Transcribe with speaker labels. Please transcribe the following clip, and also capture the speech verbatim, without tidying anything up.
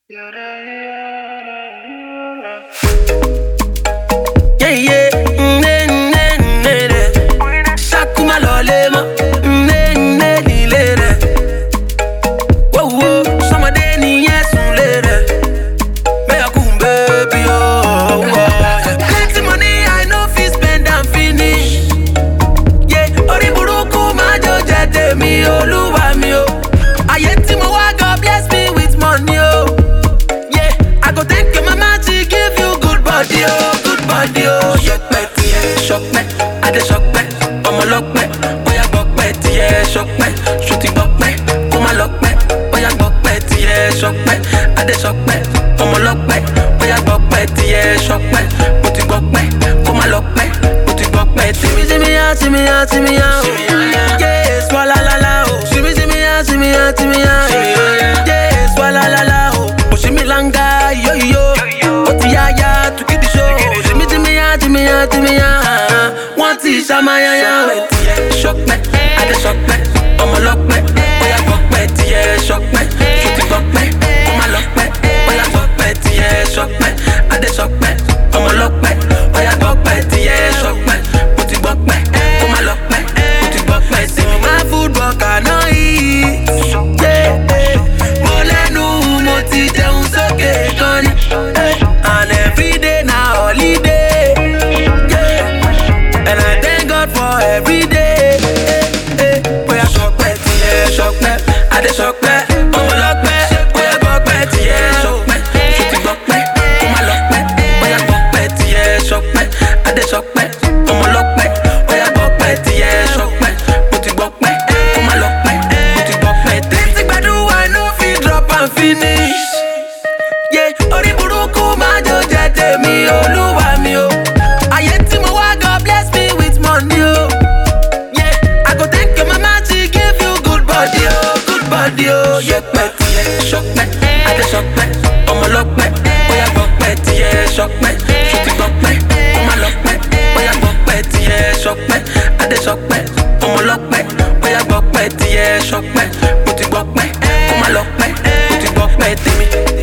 Speaker 1: Yeah, yeah. Nne, nne, nne, nne. Shakuma lolema. Nne, nne, ni lere. Whoa, whoa. Somebody ni yesu lere. Me a cool baby, oh, oh. Plenty money, I know fi spend and finish. Yeah, ori buruku majo jete mi Oluwa mi o. Aye tí mo wá, God bless me with money, oh. Yeah, I go thank your mama to give you good body, oh, good body, oh. Shokpe, yeah, shokpe, I dey shokpe, ọmọ lọpẹ, oya gbọpẹ tiẹ shokpe, ṣuti gbọpẹ, kó má lọpẹ, oya gbọpẹ tiẹ shokpe, I dey shokpe, ọmọ lọpẹ, oya gbọpẹ tiẹ shokpe, mo ti gbọpẹ, kó má lọpẹ, mo ti gbọpẹ tiẹ. Simi simi ya, simi ya, simi ya, oh. Yeah, swalla la la, oh. Simi simi ya, simi ya, simi ya, yeah, swalla la la, oh. Oshimilanga, yo yo, otiyaya, to get the show. Simi simi ya, simi ya, simi ya, want to shama ya ya. Shock me, I dey shock me, ọmọ lọpẹ, oya gbọpẹ tiẹ shock me, ṣuti gbọpẹ, ọmọ lọpẹ, oya gbọpẹ tiẹ shock me, I dey shock me, ọmọ lọpẹ, oya gbọpẹ tiẹ shock me, mo ti gbọpẹ, ọmọ lọpẹ, mo ti gbọpẹ tiẹ. My food work I no eat, yeah. Mo lẹ́nu mo ti jẹun sókè gan ni, and everyday na holiday, yeah. And I thank God for everyday. Oya ṣọpẹ́ tiẹ̀ ṣọpẹ́, I dey ṣọpẹ́, ọmọ lọ́pẹ́, oya gbọpẹ́ tiẹ̀ ṣọpẹ́, ṣuti gbọpẹ́, kó má lọ́pẹ́, oya gbọpẹ́ tiẹ̀ ṣọpẹ́, I dey ṣọpẹ́, ọmọ lọ́pẹ́, oya gbọpẹ́ tiẹ̀ ṣọpẹ́, mo ti gbọpẹ́, kó má lọ́pẹ́, mo ti gbọpẹ́ tiẹ̀. Plenty gbàdúrà I no fit drop and finish. Yeah, orí burúkú máa jò jẹ́ tèmi Olúwa mi o. Ayé tí mo wá, God bless me with money o. Yeah, I go thank your mama to give you good body o, good body o. Yẹpẹ tiẹ̀ ṣọpẹ́, I dey ṣọpẹ́, ọmọ lọ́pẹ́, oya gbọpẹ́ tiẹ̀ ṣọpẹ́, ṣuti gbọpẹ́, kó má lọ́pẹ́, oya gbọpẹ́ tiẹ̀ ṣọpẹ́, I dey ṣọpẹ́, ọmọ lọ́pẹ́, oya gbọpẹ́ tiẹ̀ ṣọpẹ́, mo ti gbọpẹ́, kó má lọ́pẹ́, mo ti gbọpẹ́ tèmi.